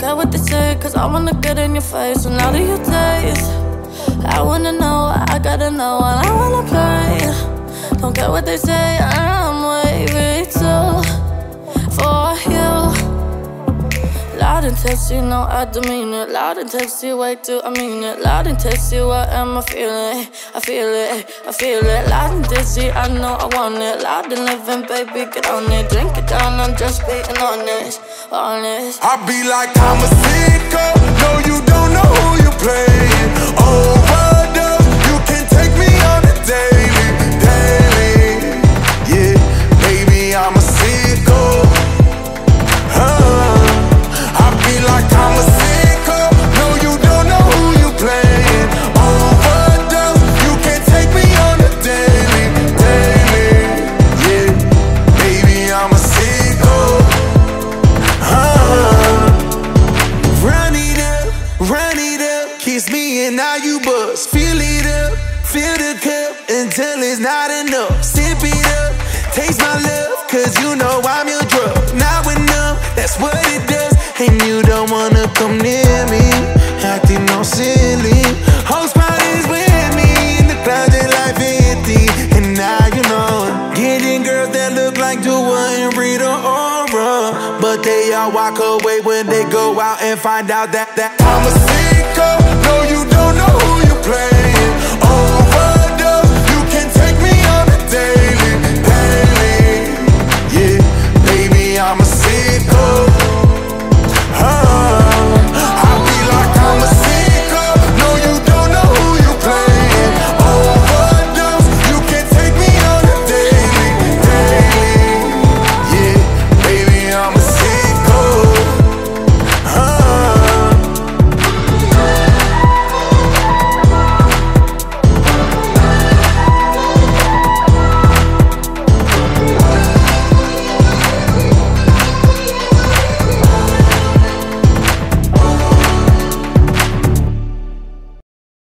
care what they say, cause I wanna get in your face. And how do you taste? I wanna know, I gotta know, and I wanna play. Don't care what they say, I'm waving too for you. Loud and testy, no, I demean it. Loud and testy, wait till I mean it. Loud and testy, what am I feeling? I feel it, I feel it. Loud and dizzy, I know I want it. Loud and living, baby, get on it. Drink it down, I'm just being honest, honest. I be like, I'm a sicko. No, you don't know who you playing. Overdose, you can take me on a daily, daily. Yeah, baby, I'm a sicko. Like I'm a sicko. No, you don't know who you playing. Overdose, you can't take me on a daily, daily. Yeah, baby, I'm a sicko. Run it up, kiss me and now you buzz. Fill it up, fill the cup until it's not enough. Sip it up, taste my love, cause you know I'm your drug. Now enough, that's what it does. And you don't wanna come near me, acting all silly. Whole spot is with me, in the clouds they like 50. And now you know it. Getting girls that look like Dua and Rita Ora, but they all walk away when they go out and find out that I'm a sicko. No, you don't know who you playing. Overdose, you can take me on a daily, daily. Yeah, baby, I'm a sicko.